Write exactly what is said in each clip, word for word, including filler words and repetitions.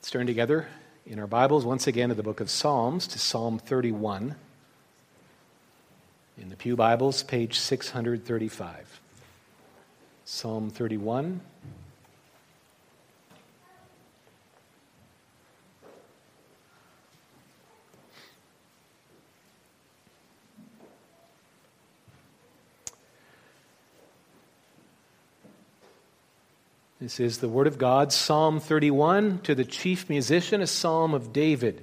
Let's turn together in our Bibles once again to the book of Psalms, to Psalm thirty-one. In the Pew Bibles, page six hundred thirty-five. Psalm thirty-one. This is the Word of God, Psalm thirty-one, to the chief musician, a psalm of David.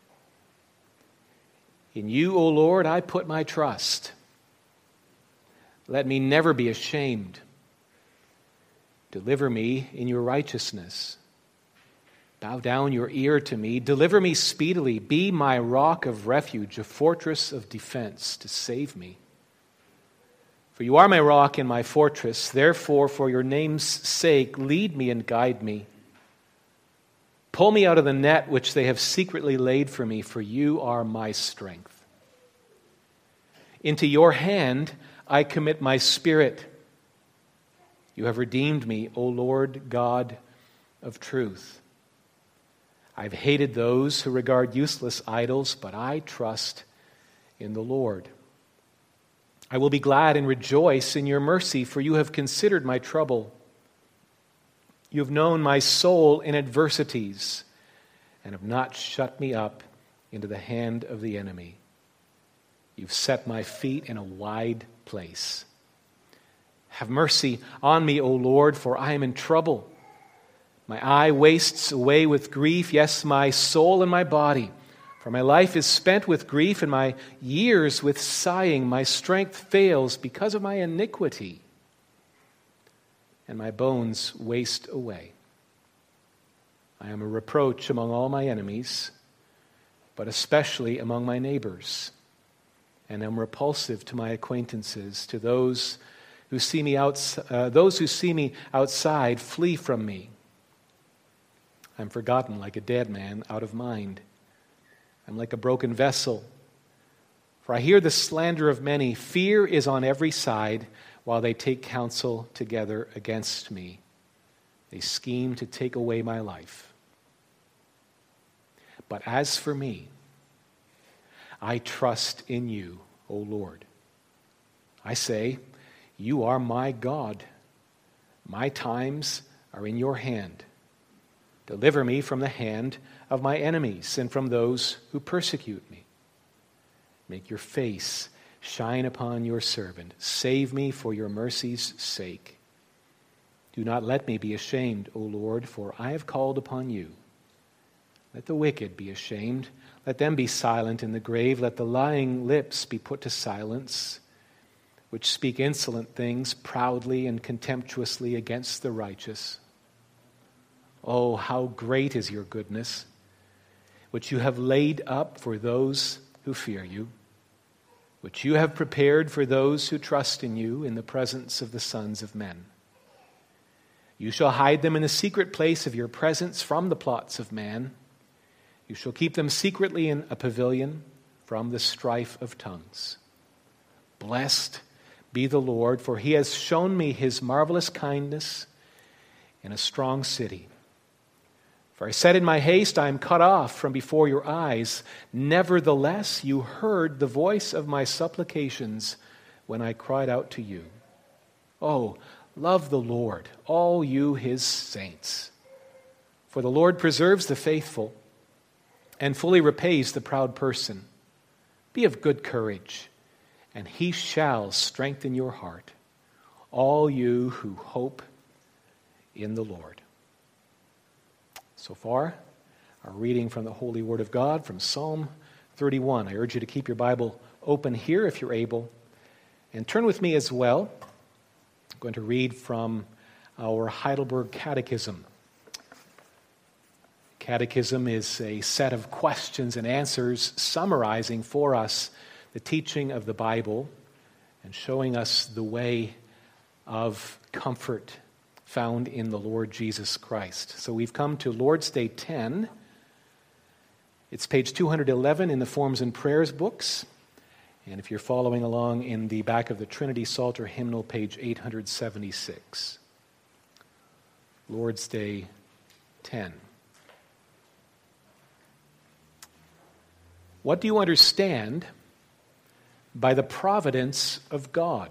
In you, O Lord, I put my trust. Let me never be ashamed. Deliver me in your righteousness. Bow down your ear to me. Deliver me speedily. Be my rock of refuge, a fortress of defense to save me. For you are my rock and my fortress. Therefore, for your name's sake, lead me and guide me. Pull me out of the net which they have secretly laid for me, for you are my strength. Into your hand I commit my spirit. You have redeemed me, O Lord God of truth. I've hated those who regard useless idols, but I trust in the Lord. I will be glad and rejoice in your mercy, for you have considered my trouble. You have known my soul in adversities and have not shut me up into the hand of the enemy. You've set my feet in a wide place. Have mercy on me, O Lord, for I am in trouble. My eye wastes away with grief, yes, my soul and my body. For my life is spent with grief, and my years with sighing. My strength fails because of my iniquity, and my bones waste away. I am a reproach among all my enemies, but especially among my neighbors, and am repulsive to my acquaintances. To those who see me outs- uh, those who see me outside flee from me. I'm forgotten like a dead man out of mind. I'm like a broken vessel. For I hear the slander of many. Fear is on every side while they take counsel together against me. They scheme to take away my life. But as for me, I trust in you, O Lord. I say, you are my God. My times are in your hand. Deliver me from the hand of my enemies and from those who persecute me. Make your face shine upon your servant. Save me for your mercy's sake. Do not let me be ashamed, O Lord, for I have called upon you. Let the wicked be ashamed. Let them be silent in the grave. Let the lying lips be put to silence, which speak insolent things proudly and contemptuously against the righteous. Oh, how great is your goodness, which you have laid up for those who fear you, which you have prepared for those who trust in you in the presence of the sons of men. You shall hide them in the secret place of your presence from the plots of man. You shall keep them secretly in a pavilion from the strife of tongues. Blessed be the Lord, for he has shown me his marvelous kindness in a strong city. For I said in my haste, I am cut off from before your eyes. Nevertheless, you heard the voice of my supplications when I cried out to you. Oh, love the Lord, all you his saints. For the Lord preserves the faithful and fully repays the proud person. Be of good courage, and he shall strengthen your heart, all you who hope in the Lord. So far, our reading from the Holy Word of God from Psalm thirty-one. I urge you to keep your Bible open here if you're able. And turn with me as well. I'm going to read from our Heidelberg Catechism. Catechism is a set of questions and answers summarizing for us the teaching of the Bible and showing us the way of comfort found in the Lord Jesus Christ. So we've come to Lord's Day ten. It's page two hundred eleven in the Forms and Prayers books. And if you're following along in the back of the Trinity Psalter hymnal, page eight hundred seventy-six. Lord's Day ten. What do you understand by the providence of God?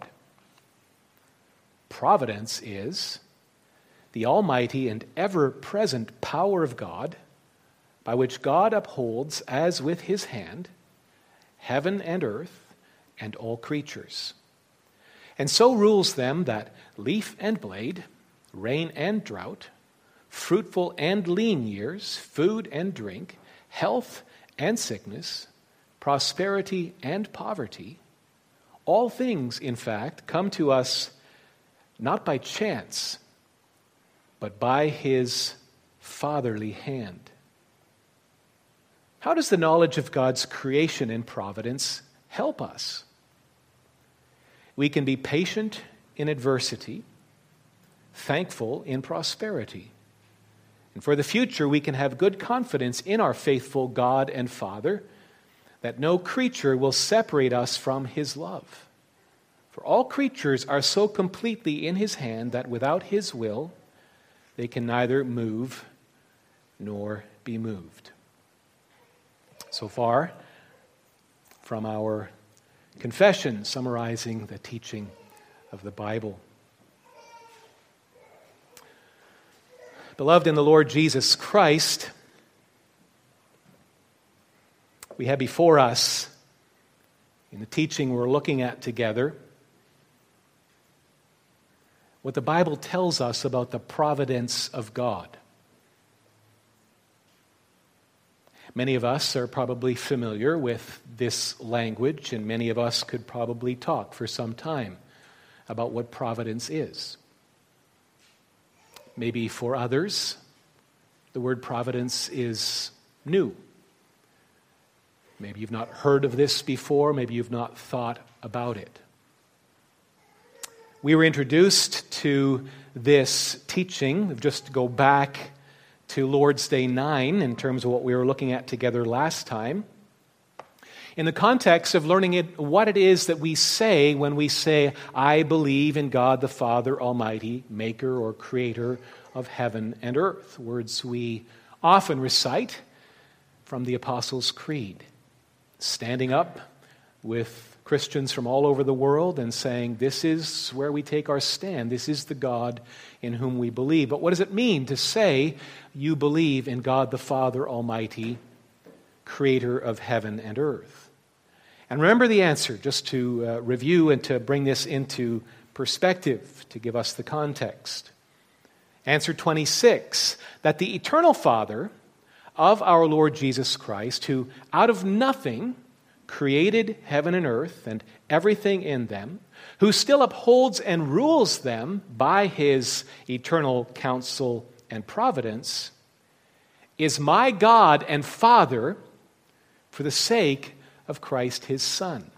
Providence is the almighty and ever-present power of God, by which God upholds, as with his hand, heaven and earth and all creatures, and so rules them that leaf and blade, rain and drought, fruitful and lean years, food and drink, health and sickness, prosperity and poverty, all things, in fact, come to us not by chance, but by his fatherly hand. How does the knowledge of God's creation and providence help us? We can be patient in adversity, thankful in prosperity. And for the future, we can have good confidence in our faithful God and Father that no creature will separate us from his love. For all creatures are so completely in his hand that without his will, they can neither move nor be moved. So far, from our confession summarizing the teaching of the Bible. Beloved in the Lord Jesus Christ, we have before us, in the teaching we're looking at together, what the Bible tells us about the providence of God. Many of us are probably familiar with this language, and many of us could probably talk for some time about what providence is. Maybe for others, the word providence is new. Maybe you've not heard of this before, maybe you've not thought about it. We were introduced to this teaching, just to go back to Lord's Day nine in terms of what we were looking at together last time, in the context of learning it, what it is that we say when we say, I believe in God the Father Almighty, maker or creator of heaven and earth, words we often recite from the Apostles' Creed, standing up with Christians from all over the world and saying, this is where we take our stand. This is the God in whom we believe. But what does it mean to say you believe in God the Father Almighty, creator of heaven and earth? And remember the answer, just to uh, review and to bring this into perspective, to give us the context. Answer twenty-six, that the eternal Father of our Lord Jesus Christ, who out of nothing created heaven and earth and everything in them, who still upholds and rules them by his eternal counsel and providence, is my God and Father for the sake of Christ his Son.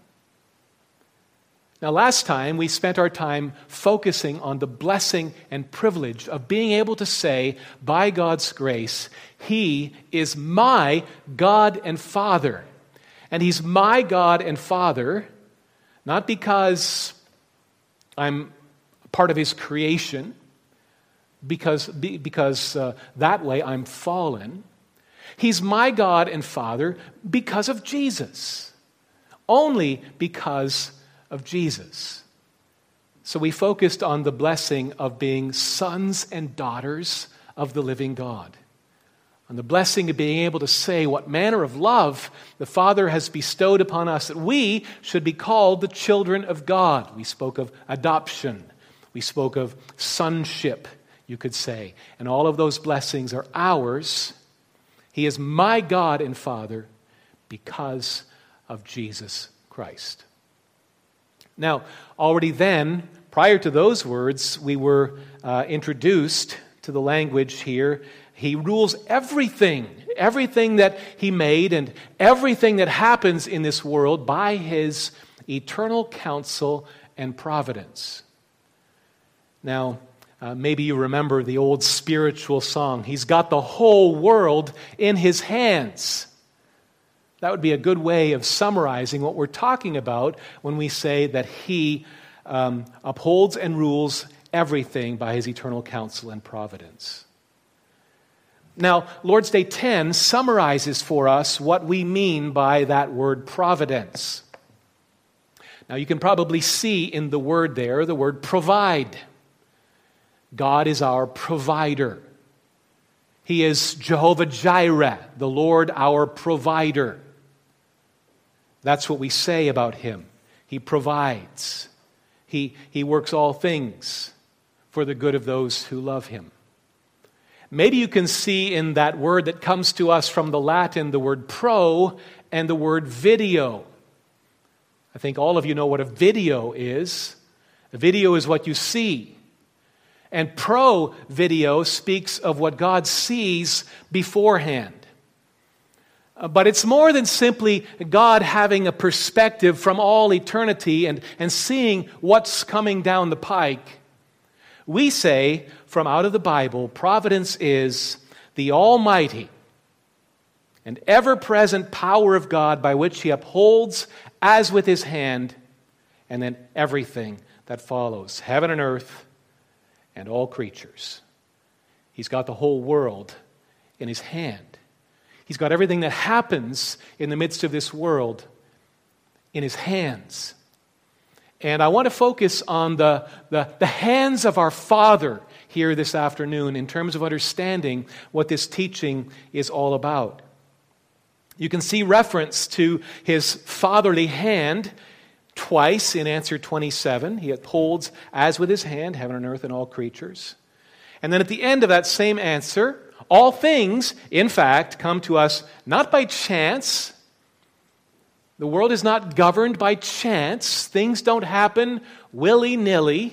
Now, last time we spent our time focusing on the blessing and privilege of being able to say, by God's grace, he is my God and Father. And he's my God and Father, not because I'm part of his creation, because, because uh, that way I'm fallen. He's my God and Father because of Jesus. Only because of Jesus. So we focused on the blessing of being sons and daughters of the living God. On the blessing of being able to say what manner of love the Father has bestowed upon us, that we should be called the children of God. We spoke of adoption. We spoke of sonship, you could say. And all of those blessings are ours. He is my God and Father because of Jesus Christ. Now, already then, prior to those words, we were uh, introduced to the language here. He rules everything, everything that he made and everything that happens in this world by his eternal counsel and providence. Now, uh, maybe you remember the old spiritual song, he's got the whole world in his hands. That would be a good way of summarizing what we're talking about when we say that he um, upholds and rules everything by his eternal counsel and providence. Now, Lord's Day ten summarizes for us what we mean by that word providence. Now, you can probably see in the word there the word provide. God is our provider. He is Jehovah Jireh, the Lord our provider. That's what we say about him. He provides. He, he works all things for the good of those who love him. Maybe you can see in that word that comes to us from the Latin the word pro and the word video. I think all of you know what a video is. A video is what you see. And pro video speaks of what God sees beforehand. But it's more than simply God having a perspective from all eternity and, and seeing what's coming down the pike. We say, from out of the Bible, providence is the almighty and ever-present power of God by which he upholds as with his hand, and then everything that follows, heaven and earth and all creatures. He's got the whole world in his hand. He's got everything that happens in the midst of this world in his hands. And I want to focus on the, the, the hands of our Father here this afternoon in terms of understanding what this teaching is all about. You can see reference to his fatherly hand twice in answer twenty-seven. He upholds as with his hand heaven and earth and all creatures. And then at the end of that same answer, all things, in fact, come to us not by chance. The world is not governed by chance. Things don't happen willy-nilly,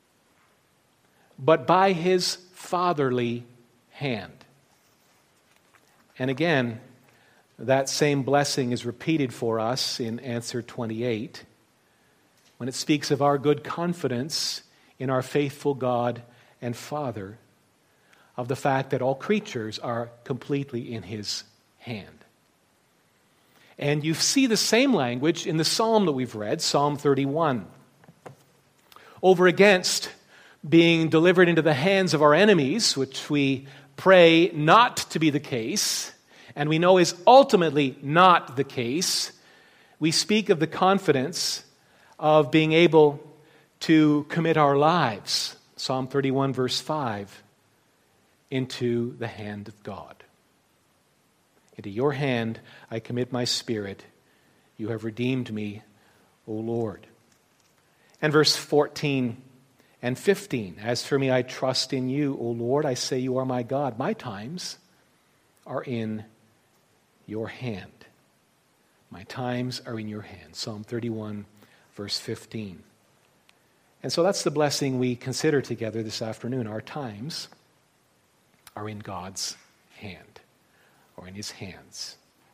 but by his fatherly hand. And again, that same blessing is repeated for us in answer twenty-eight, when it speaks of our good confidence in our faithful God and Father, of the fact that all creatures are completely in his hand. And you see the same language in the psalm that we've read, Psalm thirty-one. Over against being delivered into the hands of our enemies, which we pray not to be the case, and we know is ultimately not the case, we speak of the confidence of being able to commit our lives, Psalm thirty-one, verse five, into the hand of God. Into your hand I commit my spirit. You have redeemed me, O Lord. And verse fourteen and fifteen, as for me, I trust in you, O Lord. I say you are my God. My times are in your hand. My times are in your hand. Psalm thirty-one, verse fifteen. And so that's the blessing we consider together this afternoon. Our times are in God's hand, or in his hands.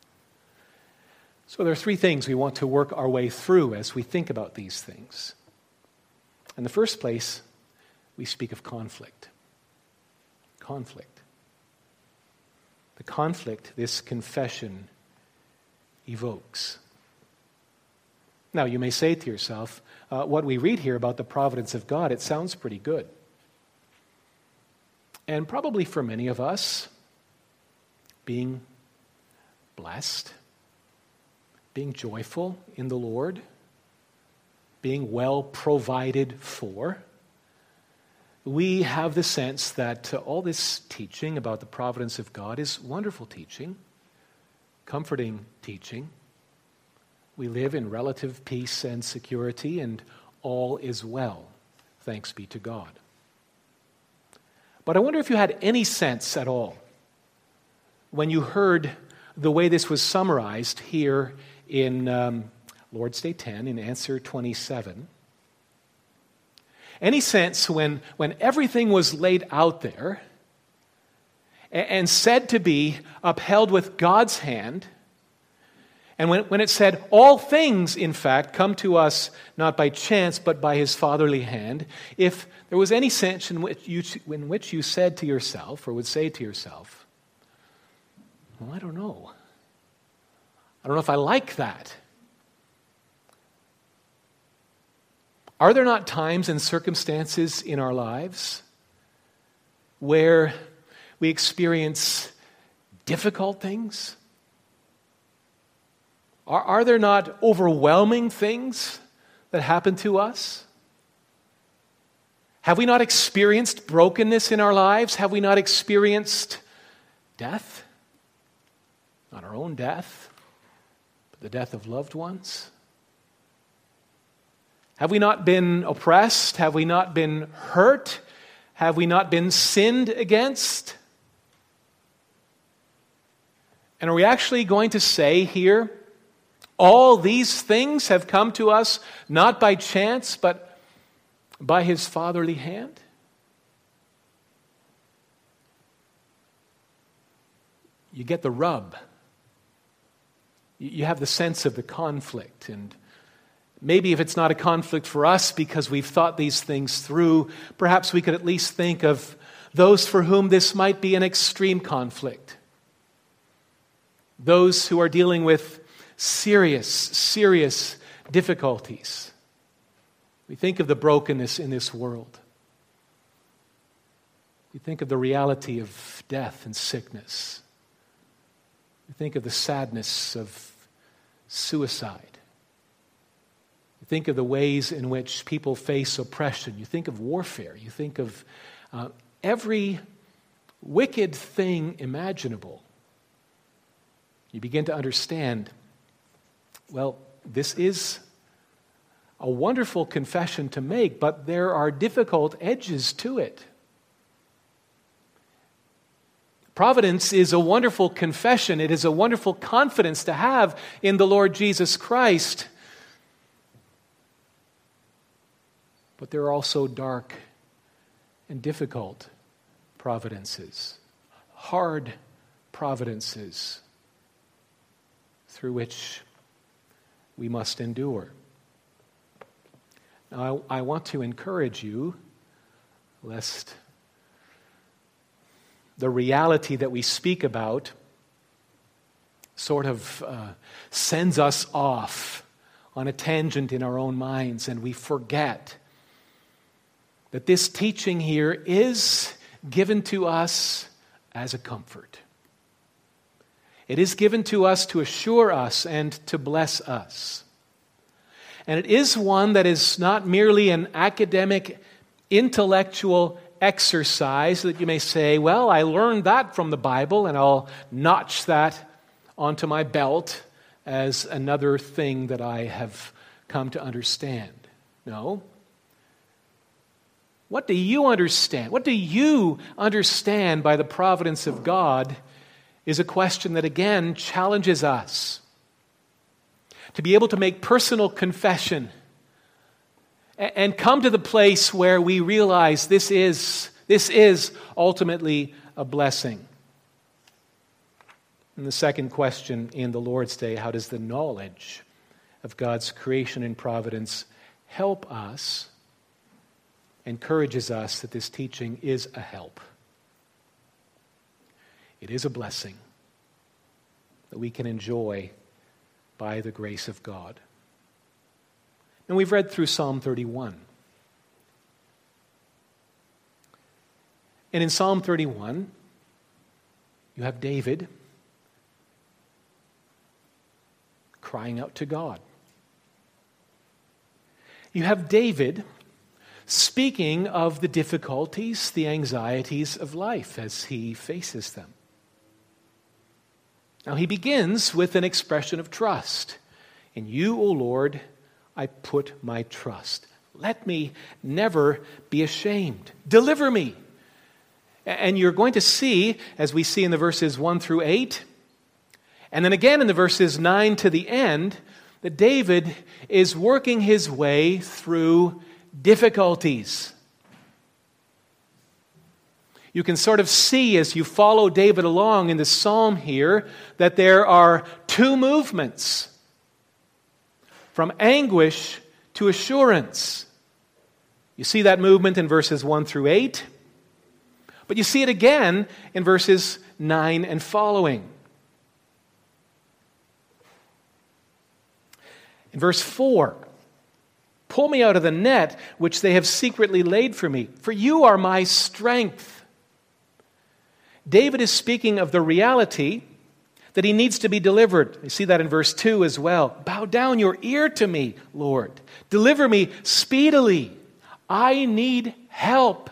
So there are three things we want to work our way through as we think about these things. In the first place, we speak of conflict. Conflict. The conflict this confession evokes. Now, you may say to yourself, uh, what we read here about the providence of God, it sounds pretty good. And probably for many of us, being blessed, being joyful in the Lord, being well provided for, we have the sense that uh, all this teaching about the providence of God is wonderful teaching, comforting teaching. We live in relative peace and security, and all is well, thanks be to God. But I wonder if you had any sense at all when you heard the way this was summarized here in um, Lord's Day ten, in answer twenty-seven. Any sense when, when everything was laid out there and, and said to be upheld with God's hand, and when, when it said, all things, in fact, come to us not by chance, but by his fatherly hand, if there was any sense in which you, in which you said to yourself, or would say to yourself, well, I don't know. I don't know if I like that. Are there not times and circumstances in our lives where we experience difficult things? Are, are there not overwhelming things that happen to us? Have we not experienced brokenness in our lives? Have we not experienced death? Not our own death, but the death of loved ones. Have we not been oppressed? Have we not been hurt? Have we not been sinned against? And are we actually going to say here, all these things have come to us not by chance, but by His fatherly hand? You get the rub. You have the sense of the conflict. And maybe if it's not a conflict for us because we've thought these things through, perhaps we could at least think of those for whom this might be an extreme conflict. Those who are dealing with serious, serious difficulties. We think of the brokenness in this world. We think of the reality of death and sickness. We think of the sadness of suicide. You think of the ways in which people face oppression. You think of warfare. You think of uh, every wicked thing imaginable. You begin to understand, well, this is a wonderful confession to make, but there are difficult edges to it. Providence is a wonderful confession. It is a wonderful confidence to have in the Lord Jesus Christ. But there are also dark and difficult providences, hard providences through which we must endure. Now, I, I want to encourage you, lest the reality that we speak about sort of uh, sends us off on a tangent in our own minds, and we forget that this teaching here is given to us as a comfort. It is given to us to assure us and to bless us. And it is one that is not merely an academic, intellectual exercise that you may say, well, I learned that from the Bible and I'll notch that onto my belt as another thing that I have come to understand. No. What do you understand? What do you understand by the providence of God is a question that again challenges us to be able to make personal confession and come to the place where we realize this is, this is ultimately a blessing. And the second question in the Lord's Day, how does the knowledge of God's creation and providence help us, encourages us that this teaching is a help. It is a blessing that we can enjoy by the grace of God. And we've read through Psalm thirty-one. And in Psalm thirty-one, you have David crying out to God. You have David speaking of the difficulties, the anxieties of life as he faces them. Now he begins with an expression of trust. In you, O Lord, I put my trust. Let me never be ashamed. Deliver me. And you're going to see, as we see in the verses one through eight, and then again in the verses nine to the end, that David is working his way through difficulties. You can sort of see as you follow David along in the psalm here that there are two movements. From anguish to assurance. You see that movement in verses one through eight, but you see it again in verses nine and following. In verse four, pull me out of the net which they have secretly laid for me, for you are my strength. David is speaking of the reality that he needs to be delivered. You see that in verse two as well. Bow down your ear to me, Lord. Deliver me speedily. I need help.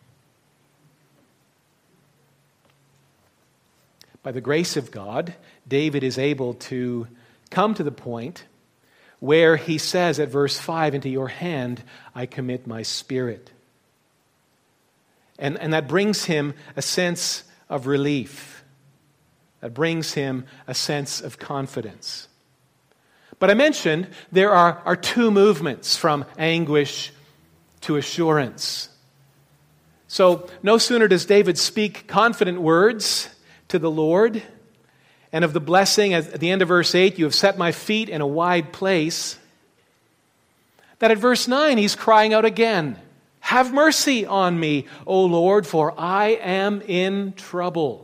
By the grace of God, David is able to come to the point where he says at verse five, into your hand I commit my spirit. And, and that brings him a sense of relief. That brings him a sense of confidence. But I mentioned there are, are two movements from anguish to assurance. So no sooner does David speak confident words to the Lord, and of the blessing at the end of verse eight, you have set my feet in a wide place, that at verse nine he's crying out again, have mercy on me, O Lord, for I am in trouble.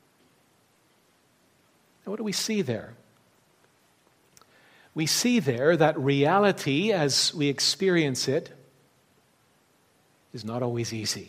Now, what do we see there? We see there that reality, as we experience it, is not always easy.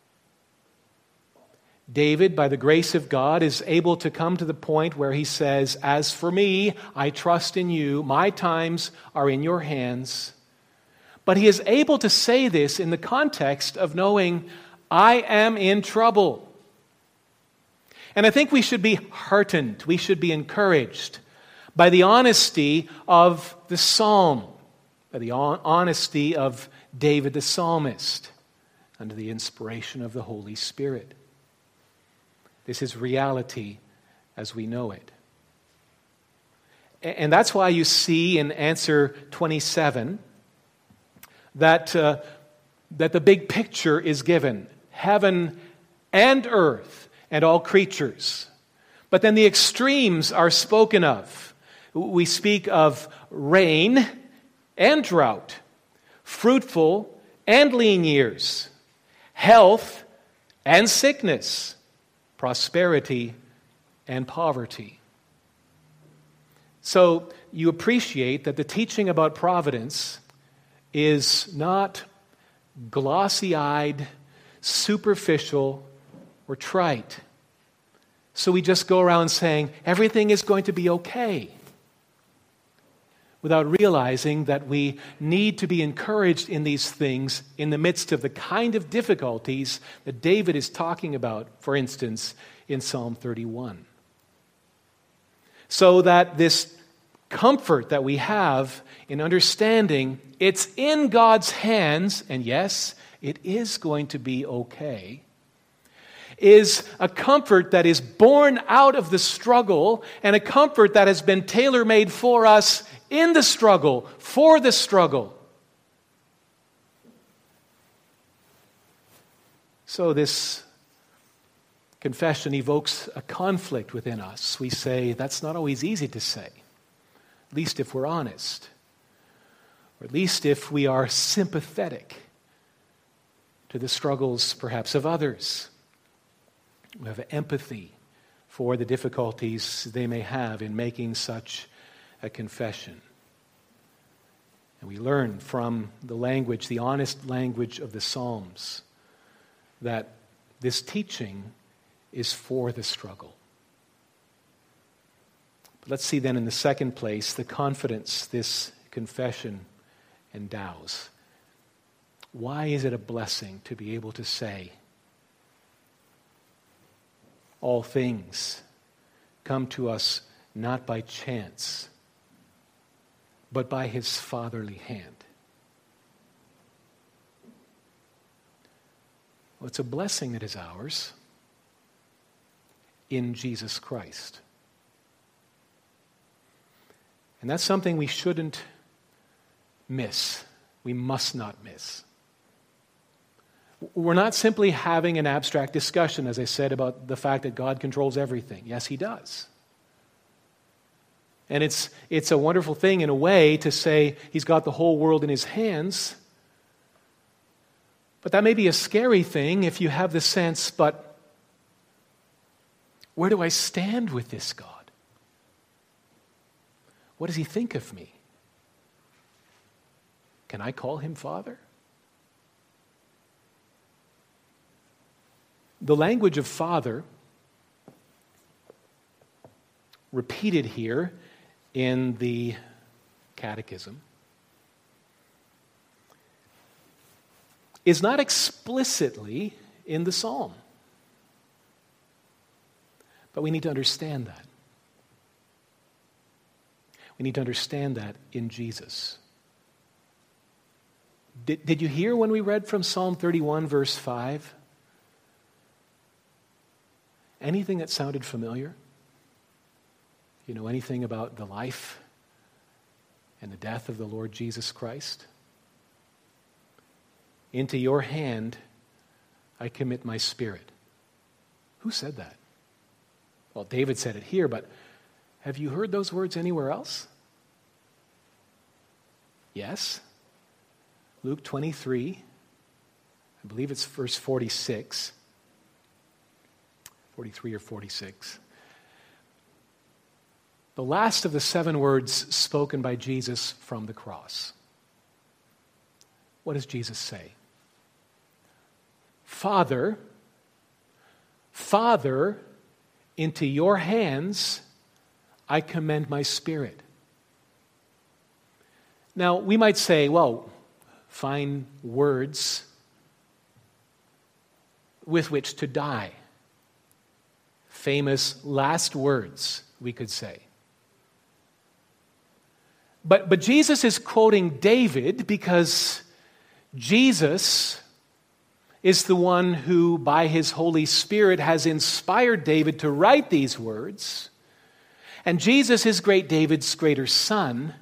David, by the grace of God, is able to come to the point where he says, as for me, I trust in you. My times are in your hands. But he is able to say this in the context of knowing, I am in trouble. And I think we should be heartened, we should be encouraged by the honesty of the psalm, by the honesty of David the psalmist, under the inspiration of the Holy Spirit. This is reality as we know it. And that's why you see in answer twenty-seven that, uh, that the big picture is given. Heaven and earth and all creatures. But then the extremes are spoken of. We speak of rain and drought, fruitful and lean years, health and sickness, prosperity and poverty. So you appreciate that the teaching about providence is not glossy-eyed, superficial, or trite. So we just go around saying, everything is going to be okay, without realizing that we need to be encouraged in these things in the midst of the kind of difficulties that David is talking about, for instance, in Psalm thirty-one. So that this comfort that we have in understanding it's in God's hands, and yes, it is going to be okay, is a comfort that is born out of the struggle, and a comfort that has been tailor-made for us in the struggle, for the struggle. So this confession evokes a conflict within us. We say, that's not always easy to say, at least if we're honest, or at least if we are sympathetic to the struggles perhaps of others. We have empathy for the difficulties they may have in making such a confession. And we learn from the language, the honest language of the Psalms, that this teaching is for the struggle. But let's see then in the second place the confidence this confession endows. Why is it a blessing to be able to say, all things come to us not by chance, but by his fatherly hand? Well, it's a blessing that is ours in Jesus Christ. And that's something we shouldn't miss. We must not miss. We're not simply having an abstract discussion, as I said, about the fact that God controls everything. Yes, he does. And it's, it's a wonderful thing in a way to say he's got the whole world in his hands. But that may be a scary thing if you have the sense, but where do I stand with this God? What does he think of me? Can I call him Father? The language of Father repeated here in the Catechism is not explicitly in the psalm. But we need to understand that. We need to understand that in Jesus. Did, did you hear when we read from Psalm thirty-one, verse five? Anything that sounded familiar? You know anything about the life and the death of the Lord Jesus Christ? Into your hand I commit my spirit. Who said that? Well, David said it here, but have you heard those words anywhere else? Yes. Luke twenty-three, I believe it's verse forty-six. forty-three or forty-six. The last of the seven words spoken by Jesus from the cross. What does Jesus say? Father, Father, into your hands I commend my spirit. Now, we might say, well, fine words with which to die. Famous last words, we could say. But, but Jesus is quoting David because Jesus is the one who, by his Holy Spirit, has inspired David to write these words. And Jesus is great David's greater son.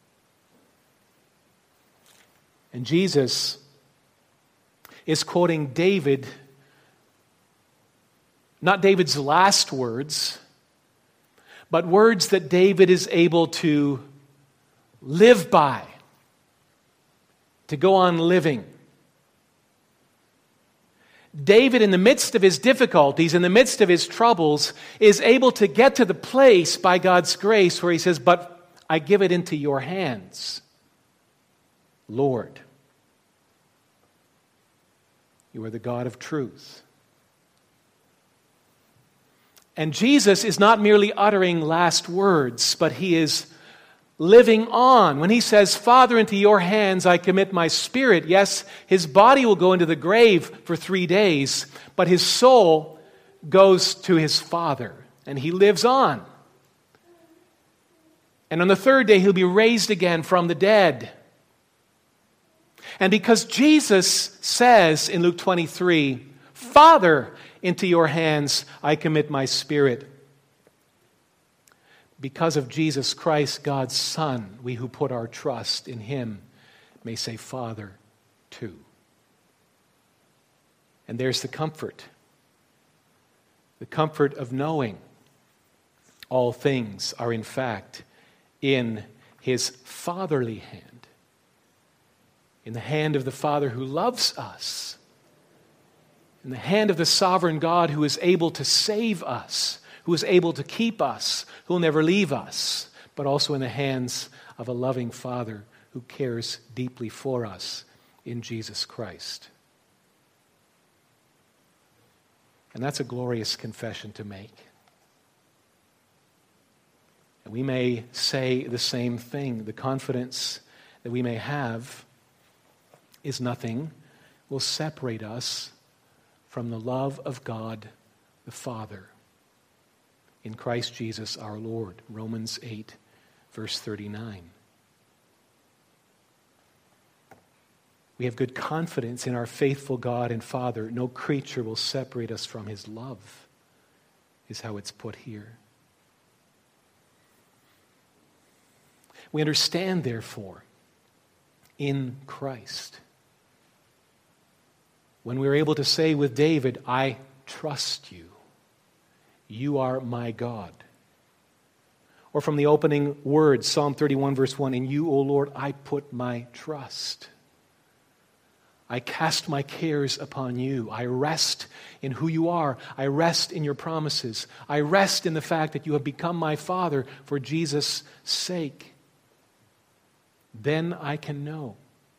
And Jesus is quoting David, not David's last words, but words that David is able to live by, to go on living. David, in the midst of his difficulties, in the midst of his troubles, is able to get to the place by God's grace where he says, but I give it into your hands, Lord. You are the God of truth. And Jesus is not merely uttering last words, but he is living on. When he says, Father, into your hands I commit my spirit, yes, his body will go into the grave for three days, but his soul goes to his Father, and he lives on. And on the third day, he'll be raised again from the dead. And because Jesus says in Luke twenty-three, Father, into your hands I commit my spirit, because of Jesus Christ, God's Son, we who put our trust in him may say Father too. And there's the comfort. The comfort of knowing all things are in fact in his fatherly hand. In the hand of the Father who loves us. In the hand of the sovereign God who is able to save us, who is able to keep us, who will never leave us, but also in the hands of a loving Father who cares deeply for us in Jesus Christ. And that's a glorious confession to make. And we may say the same thing. The confidence that we may have is nothing will separate us from the love of God the Father in Christ Jesus our Lord. Romans eight, verse thirty-nine. We have good confidence in our faithful God and Father. No creature will separate us from his love, is how it's put here. We understand, therefore, in Christ, when we are able to say with David, I trust you. You are my God. Or from the opening words, Psalm thirty-one, verse one, in you, O Lord, I put my trust. I cast my cares upon you. I rest in who you are. I rest in your promises. I rest in the fact that you have become my Father for Jesus' sake. Then I can know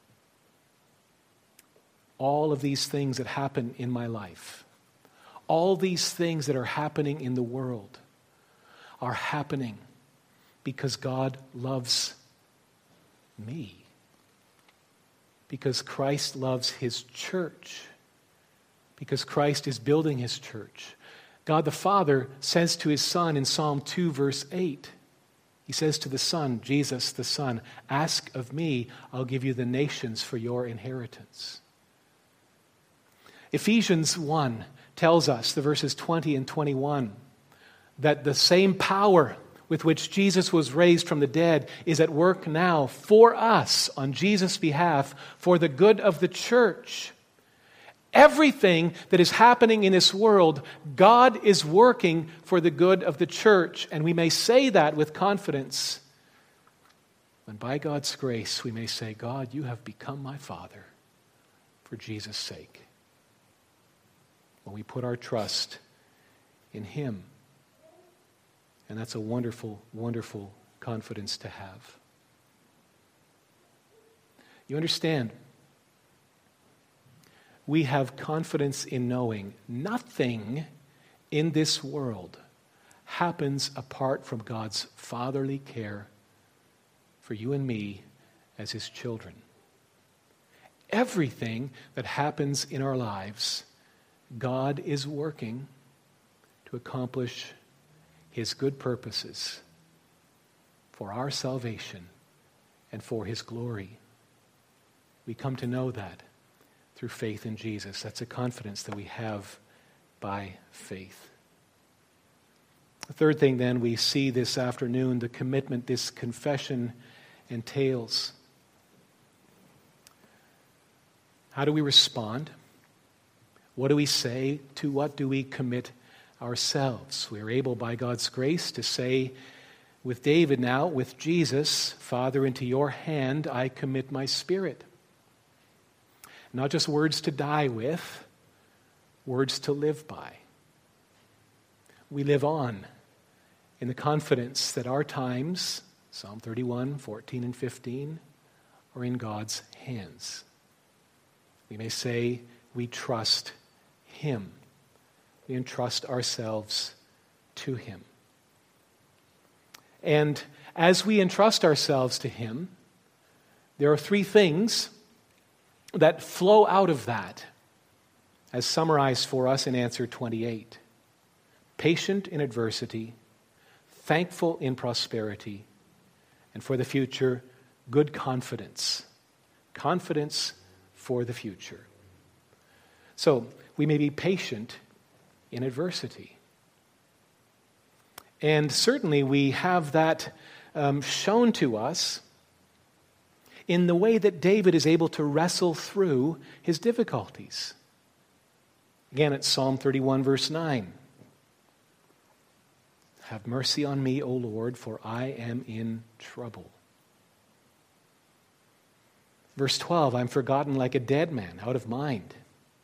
all of these things that happen in my life, all these things that are happening in the world, are happening because God loves me. Because Christ loves his church. Because Christ is building his church. God the Father says to his Son in Psalm two, verse eight, he says to the Son, Jesus the Son, ask of me, I'll give you the nations for your inheritance. Ephesians one tells us, the verses twenty and twenty-one, that the same power with which Jesus was raised from the dead is at work now for us on Jesus' behalf for the good of the church. Everything that is happening in this world, God is working for the good of the church. And we may say that with confidence. And by God's grace, we may say, God, you have become my Father for Jesus' sake. When we put our trust in him. And that's a wonderful, wonderful confidence to have. You understand? We have confidence in knowing nothing in this world happens apart from God's fatherly care for you and me as his children. Everything that happens in our lives, God is working to accomplish his good purposes for our salvation and for his glory. We come to know that through faith in Jesus. That's a confidence that we have by faith. The third thing then we see this afternoon, the commitment this confession entails. How do we respond? What do we say? To what do we commit ourselves? We are able by God's grace to say with David now, with Jesus, Father, into your hand I commit my spirit. Not just words to die with, words to live by. We live on in the confidence that our times, Psalm thirty-one, fourteen and fifteen, are in God's hands. We may say we trust him. We entrust ourselves to him. And as we entrust ourselves to him, there are three things that flow out of that, as summarized for us in answer twenty-eight. Patient in adversity, thankful in prosperity, and for the future, good confidence. Confidence for the future. So, we may be patient in adversity. And certainly we have that um, shown to us in the way that David is able to wrestle through his difficulties. Again, it's Psalm thirty-one, verse nine. Have mercy on me, O Lord, for I am in trouble. Verse twelve, I'm forgotten like a dead man, out of mind.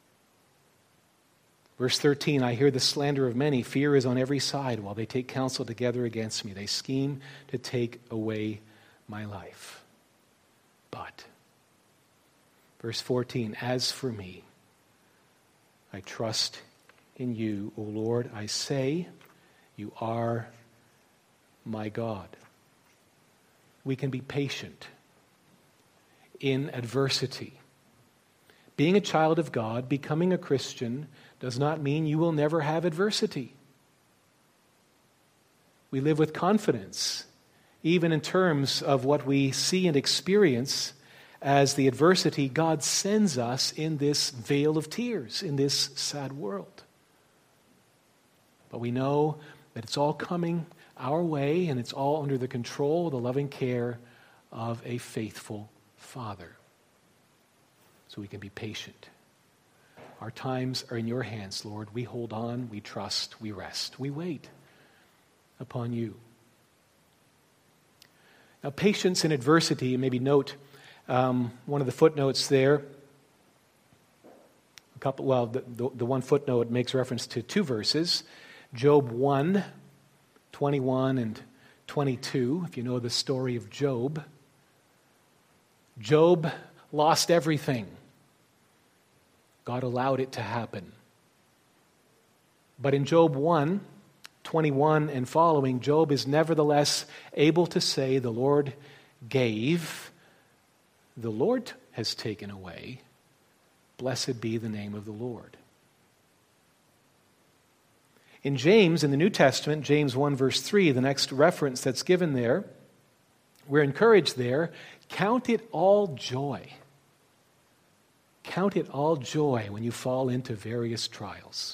Verse thirteen, I hear the slander of many. Fear is on every side while they take counsel together against me. They scheme to take away my life. But, verse fourteen, as for me, I trust in you, O Lord. I say, you are my God. We can be patient in adversity. Being a child of God, becoming a Christian, does not mean you will never have adversity. We live with confidence, even in terms of what we see and experience as the adversity God sends us in this vale of tears, in this sad world. But we know that it's all coming our way, and it's all under the control, the loving care of a faithful Father. So we can be patient. Our times are in your hands, Lord. We hold on, we trust, we rest. We wait upon you. Now, patience in adversity, maybe note um, one of the footnotes there. A couple, well, the, the, the one footnote makes reference to two verses. Job one, twenty-one and twenty-two, if you know the story of Job. Job lost everything. God allowed it to happen. But in Job one, twenty-one and following, Job is nevertheless able to say, the Lord gave, the Lord has taken away. Blessed be the name of the Lord. In James, in the New Testament, James one verse three, the next reference that's given there, we're encouraged there, count it all joy. Count it all joy when you fall into various trials,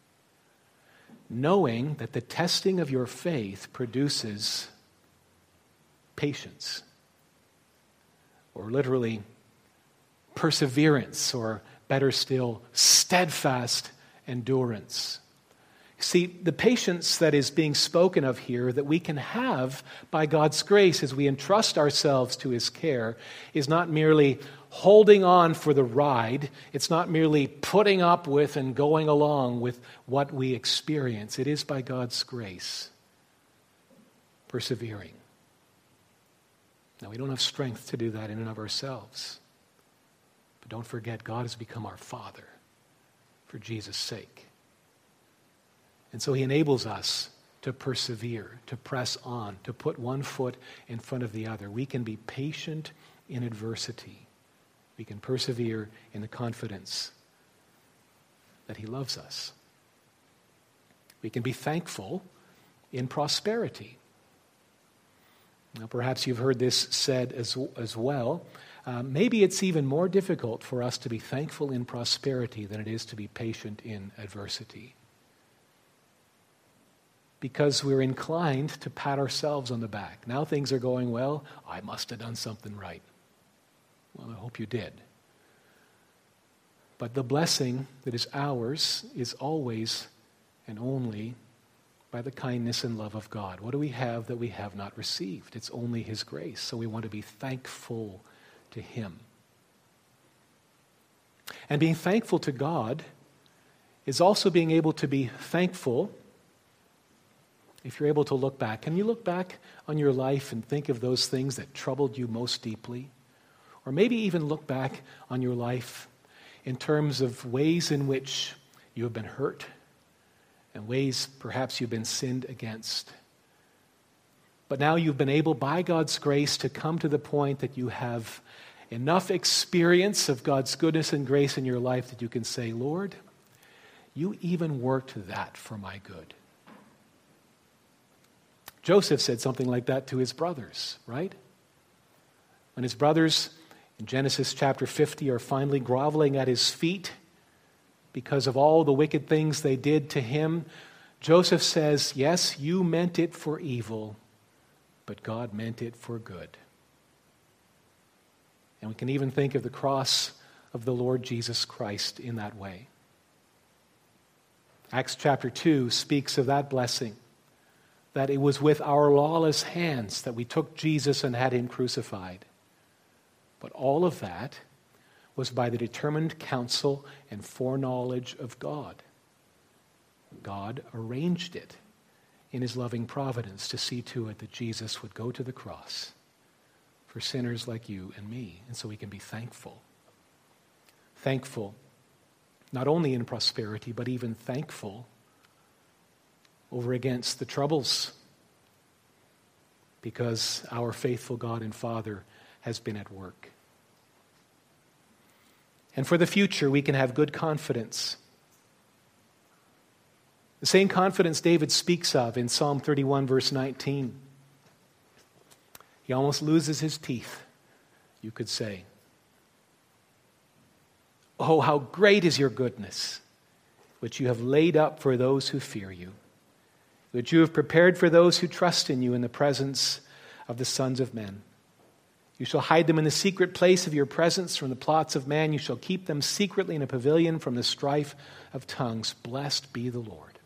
knowing that the testing of your faith produces patience, or literally perseverance, or better still, steadfast endurance. See, the patience that is being spoken of here that we can have by God's grace as we entrust ourselves to His care is not merely holding on for the ride. It's not merely putting up with and going along with what we experience. It is by God's grace, persevering. Now, we don't have strength to do that in and of ourselves. But don't forget, God has become our Father for Jesus' sake. And so He enables us to persevere, to press on, to put one foot in front of the other. We can be patient in adversity. We can persevere in the confidence that He loves us. We can be thankful in prosperity. Now, perhaps you've heard this said as, as well. Uh, maybe it's even more difficult for us to be thankful in prosperity than it is to be patient in adversity. Because we're inclined to pat ourselves on the back. Now things are going well. I must have done something right. Well, I hope you did. But the blessing that is ours is always and only by the kindness and love of God. What do we have that we have not received? It's only His grace. So we want to be thankful to Him. And being thankful to God is also being able to be thankful. If you're able to look back, can you look back on your life and think of those things that troubled you most deeply? Or maybe even look back on your life in terms of ways in which you have been hurt and ways perhaps you've been sinned against. But now you've been able, by God's grace, to come to the point that you have enough experience of God's goodness and grace in your life that you can say, Lord, you even worked that for my good. Joseph said something like that to his brothers, right? When his brothers in Genesis chapter fifty are finally groveling at his feet because of all the wicked things they did to him, Joseph says, yes, you meant it for evil, but God meant it for good. And we can even think of the cross of the Lord Jesus Christ in that way. Acts chapter two speaks of that blessing, that it was with our lawless hands that we took Jesus and had Him crucified. But all of that was by the determined counsel and foreknowledge of God. God arranged it in His loving providence to see to it that Jesus would go to the cross for sinners like you and me. And so we can be thankful. Thankful, not only in prosperity, but even thankful over against the troubles, because our faithful God and Father has been at work. And for the future, we can have good confidence. The same confidence David speaks of in Psalm thirty-one, verse nineteen. He almost loses his teeth, you could say. Oh, how great is your goodness, which you have laid up for those who fear you, which you have prepared for those who trust in you in the presence of the sons of men. You shall hide them in the secret place of your presence from the plots of man. You shall keep them secretly in a pavilion from the strife of tongues. Blessed be the Lord.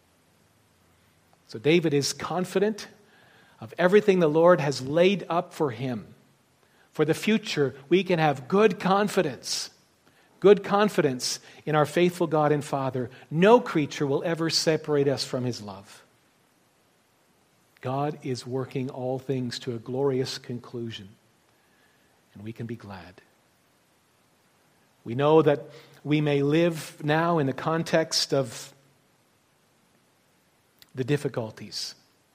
So David is confident of everything the Lord has laid up for him. For the future, we can have good confidence. Good confidence in our faithful God and Father. No creature will ever separate us from His love. God is working all things to a glorious conclusion, and we can be glad. We know that we may live now in the context of the difficulties.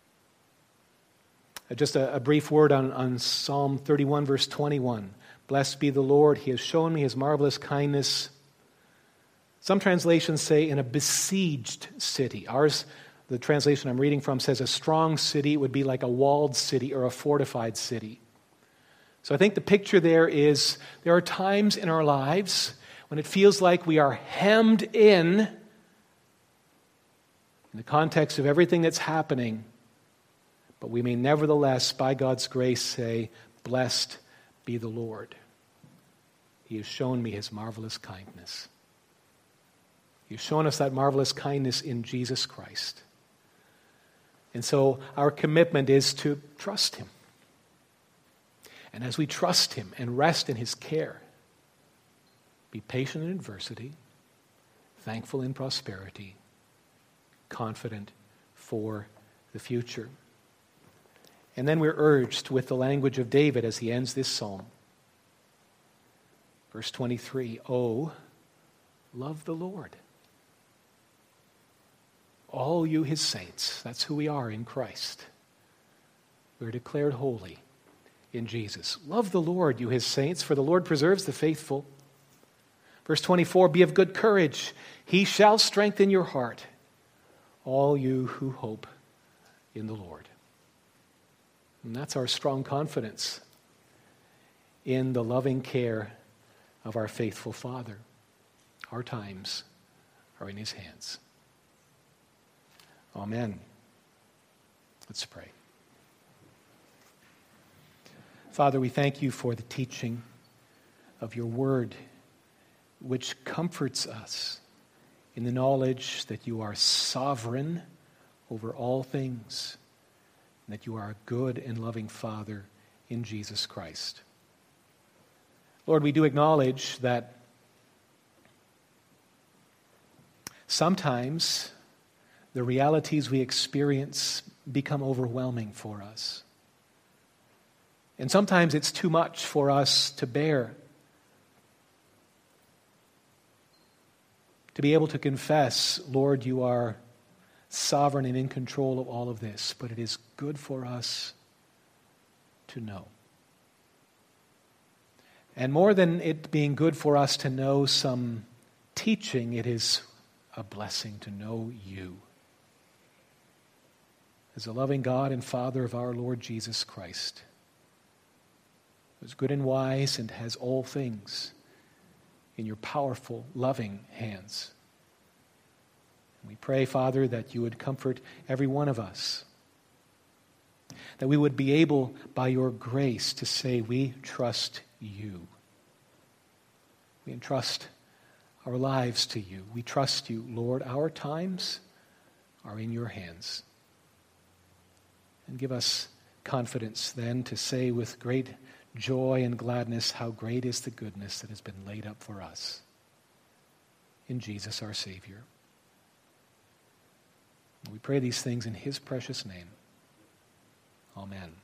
Uh, just a, a brief word on, on Psalm thirty-one, verse twenty-one. Blessed be the Lord, he has shown me his marvelous kindness. Some translations say in a besieged city. Ours, the translation I'm reading from, says a strong city. It would be like a walled city or a fortified city. So I think the picture there is there are times in our lives when it feels like we are hemmed in in the context of everything that's happening, but we may nevertheless, by God's grace, say, blessed be the Lord. He has shown me his marvelous kindness. He has shown us that marvelous kindness in Jesus Christ. And so our commitment is to trust him. And as we trust him and rest in his care, be patient in adversity, thankful in prosperity, confident for the future. And then we're urged with the language of David as he ends this psalm. Verse twenty-three, oh, love the Lord. All you his saints, that's who we are in Christ. We're declared holy in Jesus. Love the Lord, you his saints, for the Lord preserves the faithful. Verse twenty-four, be of good courage. He shall strengthen your heart, all you who hope in the Lord. And that's our strong confidence in the loving care of our faithful Father. Our times are in his hands. Amen. Let's pray. Father, we thank you for the teaching of your word, which comforts us in the knowledge that you are sovereign over all things, and that you are a good and loving Father in Jesus Christ. Lord, we do acknowledge that sometimes the realities we experience become overwhelming for us. And sometimes it's too much for us to bear. To be able to confess, Lord, you are sovereign and in control of all of this, but it is good for us to know. And more than it being good for us to know some teaching, it is a blessing to know you as a loving God and Father of our Lord Jesus Christ, who is good and wise and has all things in your powerful, loving hands. We pray, Father, that you would comfort every one of us, that we would be able, by your grace, to say, we trust you. We entrust our lives to you. We trust you, Lord. Our times are in your hands. And give us confidence then to say with great joy and gladness how great is the goodness that has been laid up for us in Jesus our Savior. We pray these things in his precious name. Amen.